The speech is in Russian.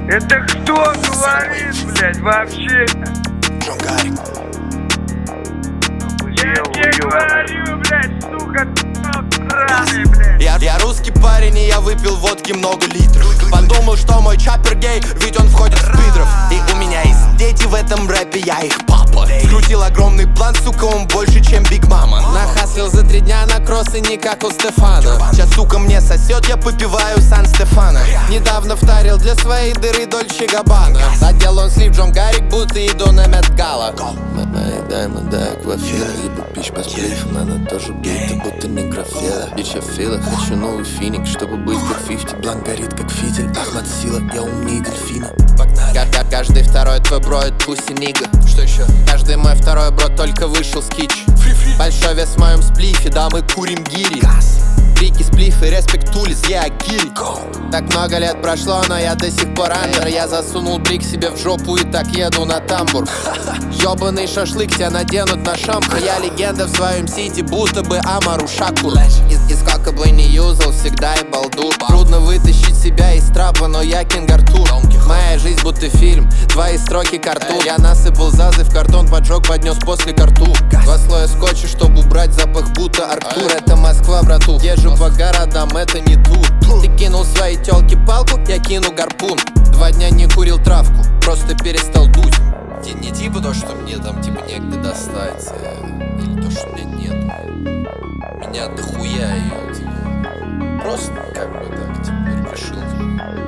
Это кто говорит, блядь, вообще? Джон Гарик. Я тебе говорю, блядь, сука, сраный, блядь. Я русский парень, и я выпил водки много литров. Подумал, что мой чаппер гей, ведь он входит в пидров. И у меня есть дети в этом рэпе, я их папа. Скрутил огромный план, сука, он больше, чем Биг Мама. Нахаслил за 3 дня на кроссы, не как у Стефана. Сейчас, сука, мне сосет, я попиваю Сан-Стефано. Недавно втарил для своей дыры Дольче Габбана. Задел он слив Джон Гарик, будто иду на Met-Gala. Да, аквафина, либо пич по сплифам. Она тоже бита, будто некрофила. Бич я фила, хочу новый финик, чтобы быть как 50. Бланк горит как фитиль, Ахмад Сила, я умнее дельфина. Каждый второй твой бро, это пусть нига. Что еще? Каждый мой второй бро только вышел с кич. Большой вес в моем сплифе, да мы курим гири. Крики, сплифы, респект, улиц, я гири. Так много лет прошло, но я до сих пор андер. Я засунул брик себе в жопу и так еду на тамбур. Ёбаный шашлык тебя наденут на шампу. Я легенда в своем сити, будто бы Амару Шакур. И сколько бы не юзал, всегда и балду. Трудно вытащить себя из трапа, но я Кинг Артур. Моя жизнь будто фильм, твои строки картун. Я насыпал зазы в картон, поджег, поднес после ко рту. 2 слоя скотча, чтобы убрать запах, будто Артур. Это Москва, брату, езжу по городам, это не тур. Ты кинул своей тёлке палку, я кину гарпун. 2 дня не курил травку, просто перестал дуть. Не типа то, что мне там типа негде достать, или то, что меня нету. Меня дохуя ее, типа. Просто как бы так, типа, решил.